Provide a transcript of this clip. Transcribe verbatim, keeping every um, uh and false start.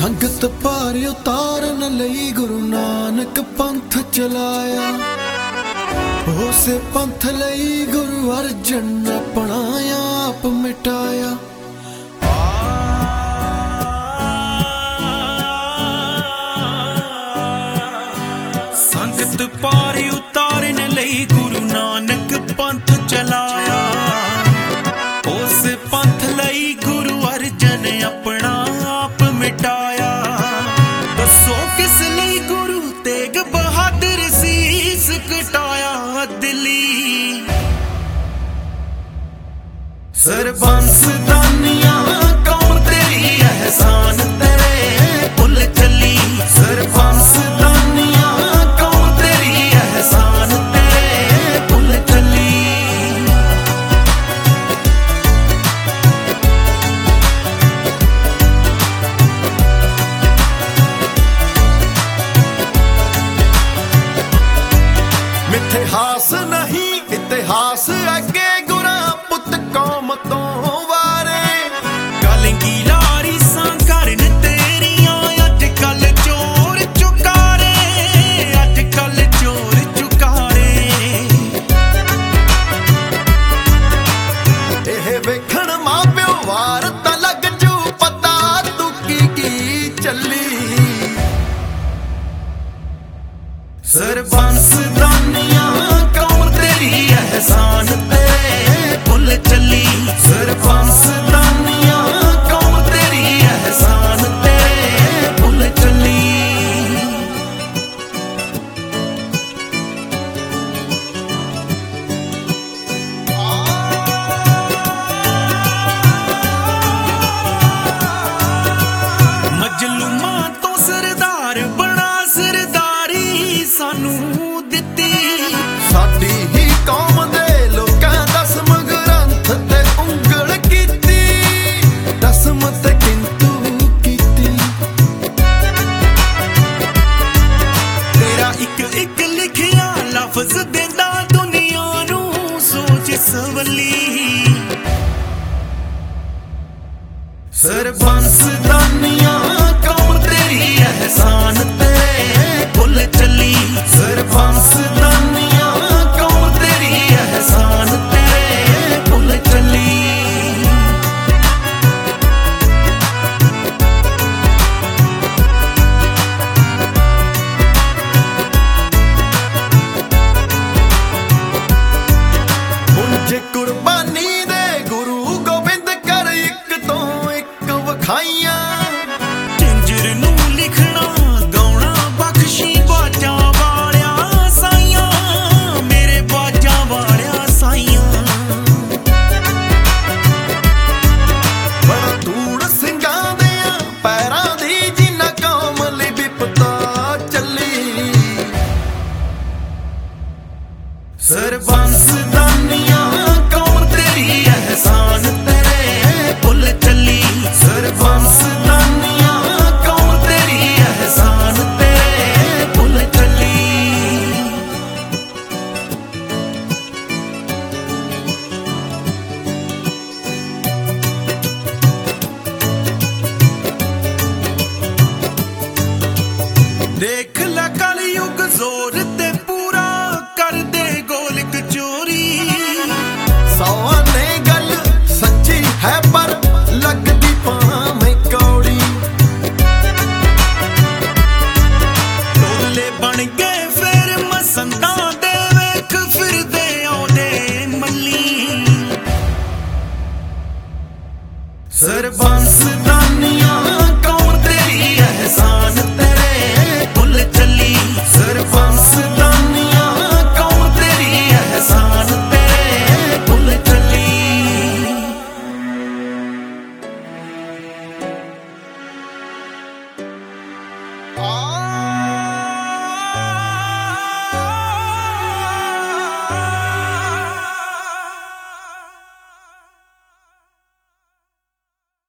ਸੰਗਤ ਭਾਰ ਉਤਾਰਨ ਲਈ ਗੁਰੂ ਨਾਨਕ ਪੰਥ ਚਲਾਇਆ। ਉਸੇ ਪੰਥ ਲਈ ਗੁਰੂ ਅਰਜਨ ਨੇ ਆਪਣਾ ਆਪ ਮਿਟਾਇਆ। ਸੰਗਤ ਭਾਰ ਉਤਾਰਨ ਲਈ ਗੁਰੂ ਨਾਨਕ ਪੰਥ ਚਲਾਇਆ। ਉਸ ਪੰਥ ਲਈ ਗੁਰੂ ਅਰਜਨ ਨੇ ਆਪਣਾ ਆਪ ਮਿਟਾਇਆ। ਦੱਸੋ ਕਿਸ ਲਈ ਗੁਰੂ ਤੇਗ ਬਹਾਦਰ ਸੀਸ ਕਟਾਇਆ। ਦਿੱਲੀ ਸਰਬੰਸ ਦਾਨੀਆਂ ਕੌਣ ਤੇਰੀ ਅਹਿਸਾਨ ਤੇਰੇ ਭੁੱਲ ਚੱਲੀ। ਸਰਬੰਸ ਦਾਨੀਆਂ ਕੌਣ ਤੇਰੀ ਅਹਿਸਾਨ ਤੇਰੇ ਭੁੱਲ ਚੱਲੀ। ਮਿਥਿਹਾਸ ਨਹੀਂ ਇਤਿਹਾਸ ਅੱਗੇ ਗੁਰਾਂ ਪੁੱਤ ਕੌਮ ਤੋਂ ਵਾਰੇ। ਕਲੰਗੀ ਲਾਰੀ ਸਾਂ ਕਰਨ ਤੇਰੀਆਂ ਅੱਜ ਕੱਲ ਚੋਰ ਚੁਕਾਰੇ। ਅੱਜ ਕੱਲ ਚੋਰ ਚੁਕਾਰੇ ਇਹ ਵੇਖਣ ਮਾਂ ਪਿਓ ਵਾਰ ਤਾਂ ਲੱਗ ਜੂ ਪਤਾ ਤੂੰ ਕੀ ਕੀ ਚੱਲੀ। ਸਰਬੰਸ ਦਾਨੀਆਂ ਕੌਣ ਤੇਰੀ ਅਹਿਸਾਨ ਤੇਰੇ ਭੁੱਲ ਚੱਲੀ। ਸਰਬੰਸ ਦਾਨੀਆਂ ਕੌਣ ਤੇਰੀ ਅਹਿਸਾਨ ਤੇਰੇ ਭੁੱਲ ਚੱਲੀ। ਮਜਲੂਮਾਂ ਤੋਂ ਸਰਦਾਰ ਬਣਾ ਸਰਦਾਰੀ ਸਾਨੂੰ ਦਿੱਤੀ। ਸਾਡੀ ਹੀ ਕੌਮ ਦੇ ਲੋਕਾਂ ਦਸਮ ਗ੍ਰੰਥ ਤੇ ਉਂਗਲ ਕੀਤੀ। ਦਸਮ ਤੇ ਕਿੰਤੂ ਕੀਤੀ। ਤੇਰਾ ਇੱਕ ਇੱਕ ਲਿਖਿਆ ਲਫ਼ਜ਼ ਦਿੰਦਾ ਦੁਨੀਆ ਨੂੰ ਸੋਚ ਸਵੱਲੀ। ਸਰਬੰਸ ਦਾਨੀਆਂ ਕੌਣ ਤੇਰੀ ਅਹਿਸਾਨ ਤੇਰੇ ਭੁੱਲ ਚੱਲੀ। ਸਰਬੰਸ ਦਾਨੀਆਂ ਕੌਣ ਤੇਰੀ ਅਹਿਸਾਨ ਤੇਰੇ ਭੁੱਲ ਚੱਲੀ। ਮੁੰਜੇ ਕੁਰਬਾਨੀ ਦੇ ਗੁਰੂ ਗੋਬਿੰਦ ਕਰ ਇੱਕ ਤੋਂ ਇੱਕ ਵਿਖਾਈਆਂ। ਝੰਜਰ ਨੂੰ ਲਿਖਣਾ ਗਾਉਣਾ ਬਖਸ਼ੀ ਬਾਜਾਂ ਵਾਲਿਆ ਸਾਈਆਂ। ਮੇਰੇ ਬਾਜਾਂ ਵਾਲਿਆ ਸਾਈਆਂ ਬੜਾ ਧੂੜ ਸਿੰਘਾਂ ਦੇ ਪੈਰਾਂ ਦੀ ਜਿਨ੍ਹਾਂ ਕੌਮ ਲਈ ਵਿਪਤਾ ਚੱਲੀ। ਸਰਬੰਸ ਦਾਨੀਆਂ ਕੌਣ ਤੇਰੀ ਅਹਿਸਾਨ ਤੇਰੇ ਭੁੱਲ ਚੱਲੀ। ਸਰਬੰਸ ਦਾਨੀਆਂ ਕੌਣ ਤੇਰੀ ਅਹਿਸਾਨ ਤੇਰੇ ਭੁੱਲ ਚੱਲੀ। ਦੇਖ ਲੈ ਕਲਯੁਗ ਜ਼ੋਰ ਤੇ ਪੂਰਾ ਕਰਦੇ ਗੋਲਕ ਚੋਰੀ। ਸੌਆਂ ਨੇ ਗੱਲ ਸੱਚੀ ਹੈ ਪਰ ਲੱਗਦੀ ਭਾਵੇਂ ਕੌੜੀ। ਢੋਲੇ ਬਣ ਗਏ ਫਿਰ ਮਸੰਦਾਂ ਦੇ ਵੇਖ ਫਿਰਦੇ ਆਉਂਦੇ ਮੱਲੀ। ਸਰਬੰਸ ਦਾਨੀਆਂ